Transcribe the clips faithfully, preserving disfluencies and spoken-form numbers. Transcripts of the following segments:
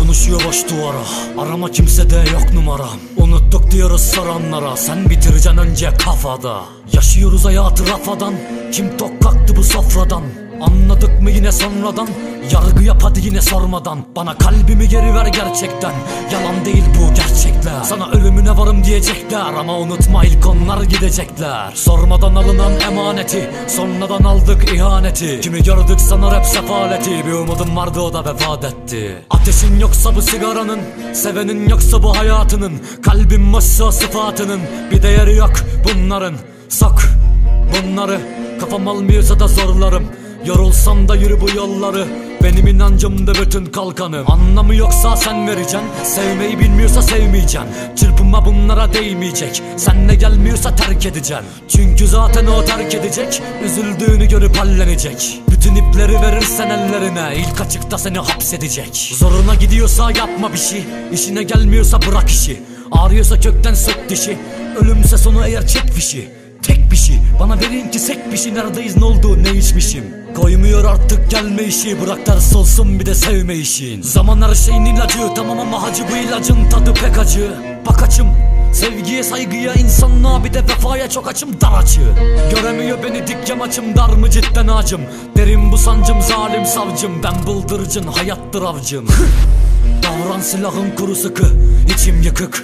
konuşuyor boş duvara. Arama kimsede yok numaram. Unuttuk diyoruz soranlara. Sen bitireceksin önce kafada. Yaşıyoruz hayatı rafadan. Kim tok kalktı bu sofradan? Anladık mı yine sonradan? Yargı yap hadi yine sormadan. Bana kalbimi geri ver gerçekten. Yalan değil bu gerçekler. Sana ölümüne varım diyecekler ama unutma ilk onlar gidecekler. Sormadan alınan emaneti sonradan aldık ihaneti. Kimi gördük sanar hep sefaleti. Bir umudum vardı o da vefat etti. Ateşin yoksa bu sigaranın, sevenin yoksa bu hayatının, kalbim boşsa sıfatının bir değeri yok bunların. Sok bunları, kafam almıyorsa da zorlarım. Yorulsam da yürü bu yolları. Benim inancımda bütün kalkanım. Anlamı yoksa sen vereceksin. Sevmeyi bilmiyorsa sevmeyeceksin. Çırpınma bunlara değmeyecek. Senle gelmiyorsa terk edeceksin. Çünkü zaten o terk edecek. Üzüldüğünü görüp hallenecek. Bütün ipleri verirsen ellerine, ilk açıkta seni hapsedecek. Zoruna gidiyorsa yapma bir şey. İşine gelmiyorsa bırak işi. Ağrıyorsa kökten sök dişi. Ölümse sonu eğer çek fişi. Tek bir şey bana verin ki sek bir şey. Neredeyiz ne oldu ne içmişim. Koymuyor artık gelme işi. Bırak ders olsun bir de sevme işin. Zaman her şeyin ilacı tamam ama hacı bu ilacın tadı pek acı. Bak açım sevgiye saygıya insanlığa bir de vefaya çok açım dar açı. Göremiyor beni dik yamaçım dar mı cidden acım. Derin bu sancım zalim savcım. Ben bıldırıcın hayattır avcım. Davran silahın kuru sıkı içim yıkık.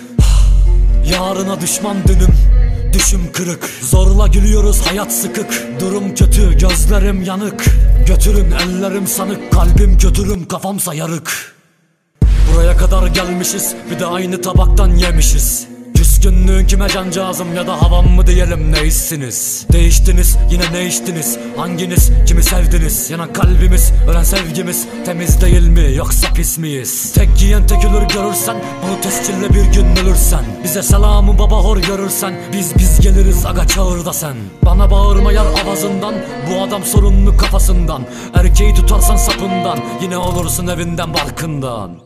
Yarına düşman dünüm. Düşüm kırık. Zorla gülüyoruz hayat sıkık. Durum kötü gözlerim yanık. Götürün ellerim sanık. Kalbim kötürüm kafamsa yarık. Buraya kadar gelmişiz bir de aynı tabaktan yemişiz. Küskünlüğün kime cancağızım ya da havam mı diyelim neysiniz? Değiştiniz yine ne içtiniz? Hanginiz kimi sevdiniz? Yanan kalbimiz ölen sevgimiz temiz değil mi yoksa pis miyiz? Tek giyen tek ölür görürsen bunu tescille bir gün ölürsen. Bize selamı baba hor görürsen biz biz geliriz aga çağır da sen. Bana bağırma yar avazından, bu adam sorunlu kafasından. Erkeği tutarsan sapından yine olursun evinden barkından.